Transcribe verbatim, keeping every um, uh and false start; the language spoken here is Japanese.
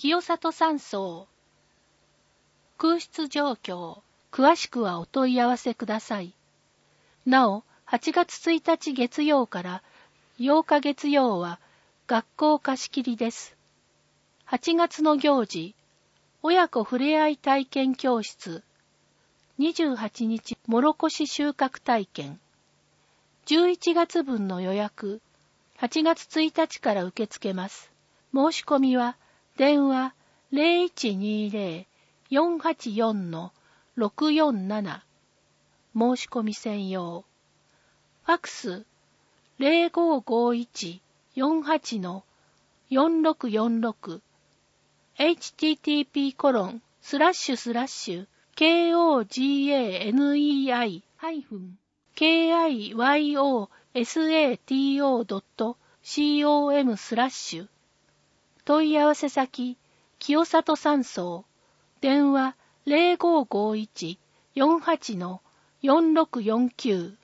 清里山荘。空室状況、詳しくはお問い合わせください。なお、はちがつついたち月曜からようか月曜は学校貸し切りです。はちがつの行事、親子ふれあい体験教室。にじゅうはちにち、もろこし収穫体験。じゅういちがつぶんの予約、はちがつついたちから受け付けます。申し込みは、電話 ゼロいちにゼロ よんはちよん ろくよんなな。申し込み専用。ファクス ゼロごごいち よんはち よんろくよんろく。エイチティーティーピーコロンスラッシュスラッシュ ケーオージーエーエヌイーアイ ハイフン ケーアイワイオーエスエーティーオー ドット コム スラッシュ。問い合わせ先、清里山荘。電話 ゼロごごいち よんはち よんろくよんきゅう。